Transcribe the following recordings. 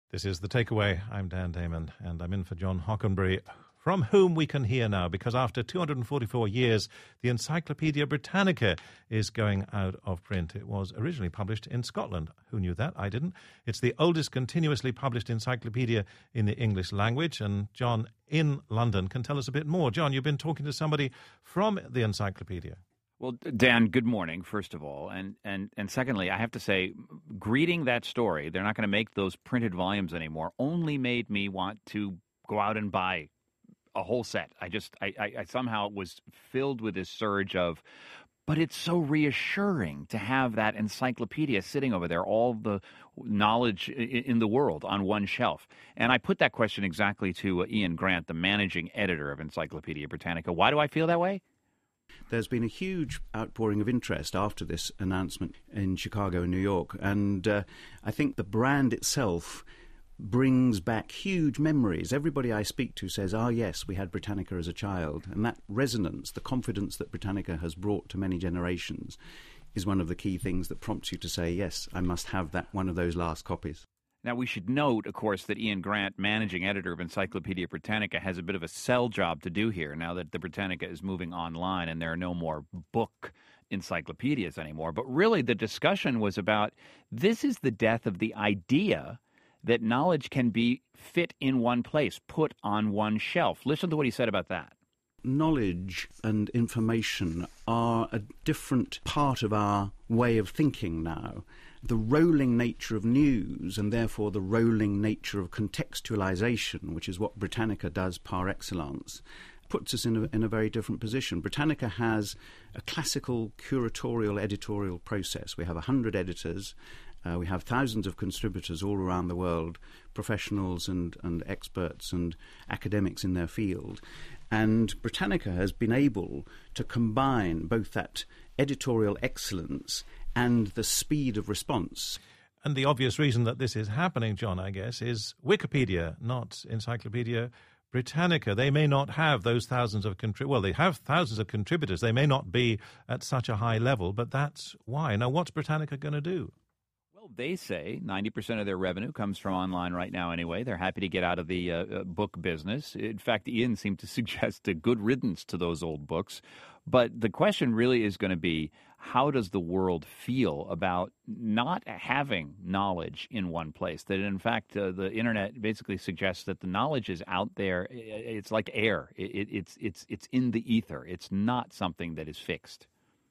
This is The Takeaway. I'm Dan Damon, and I'm in for John Hockenberry, from whom we can hear now, because after 244 years, the Encyclopaedia Britannica is going out of print. It was originally published in Scotland. Who knew that? I didn't. It's the oldest continuously published encyclopedia in the English language, and John in London can tell us a bit more. John, you've been talking to somebody from the Encyclopedia. Well, Dan, good morning, first of all. And secondly, I have to say, reading that story, they're not going to make those printed volumes anymore, only made me want to go out and buy a whole set. I somehow was filled with this surge of, but it's so reassuring to have that encyclopedia sitting over there, all the knowledge in the world on one shelf. And I put that question exactly to Ian Grant, the managing editor of Encyclopaedia Britannica. Why do I feel that way? There's been a huge outpouring of interest after this announcement in Chicago and New York, and I think the brand itself brings back huge memories. Everybody I speak to says, yes, we had Britannica as a child, and that resonance, the confidence that Britannica has brought to many generations is one of the key things that prompts you to say, yes, I must have that one of those last copies. Now, we should note, of course, that Ian Grant, managing editor of Encyclopaedia Britannica, has a bit of a sell job to do here now that the Britannica is moving online and there are no more book encyclopedias anymore. But really, the discussion was about this is the death of the idea that knowledge can be fit in one place, put on one shelf. Listen to what he said about that. Knowledge and information are a different part of our way of thinking now. The rolling nature of news, and therefore the rolling nature of contextualization, which is what Britannica does par excellence, puts us in a very different position. Britannica has a classical curatorial editorial process. We have 100 editors. We have thousands of contributors all around the world, professionals and experts and academics in their field. And Britannica has been able to combine both that editorial excellence and the speed of response. And the obvious reason that this is happening, John, I guess, is Wikipedia, not Encyclopaedia Britannica. They may not have those thousands of they have thousands of contributors. They may not be at such a high level, but that's why. Now, what's Britannica going to do? Well, they say 90% of their revenue comes from online right now anyway. They're happy to get out of the book business. In fact, Ian seemed to suggest a good riddance to those old books. But the question really is going to be, how does the world feel about not having knowledge in one place? That, in fact, the Internet basically suggests that the knowledge is out there. It's like air. It's in the ether. It's not something that is fixed.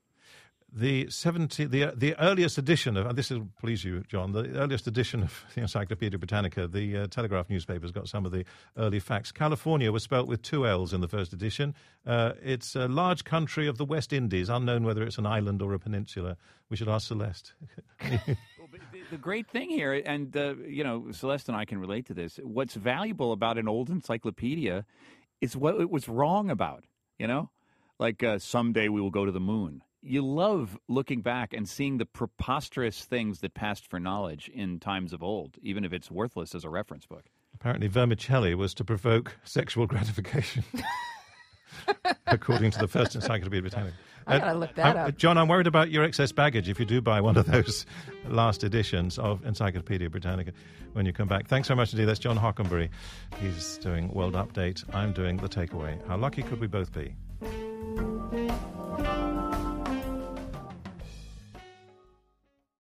The earliest edition of, this will please you, John, the earliest edition of the Encyclopaedia Britannica, the Telegraph newspaper's got some of the early facts. California was spelt with 2 L's in the first edition. It's a large country of the West Indies, unknown whether it's an island or a peninsula. We should ask Celeste. The great thing here, and, Celeste and I can relate to this, what's valuable about an old encyclopedia is what it was wrong about, Like someday we will go to the moon. You love looking back and seeing the preposterous things that passed for knowledge in times of old, even if it's worthless as a reference book. Apparently vermicelli was to provoke sexual gratification, according to the first Encyclopedia Britannica. I gotta look that up. John, I'm worried about your excess baggage if you do buy one of those last editions of Encyclopaedia Britannica when you come back. Thanks very much indeed. That's John Hockenberry. He's doing World Update. I'm doing The Takeaway. How lucky could we both be?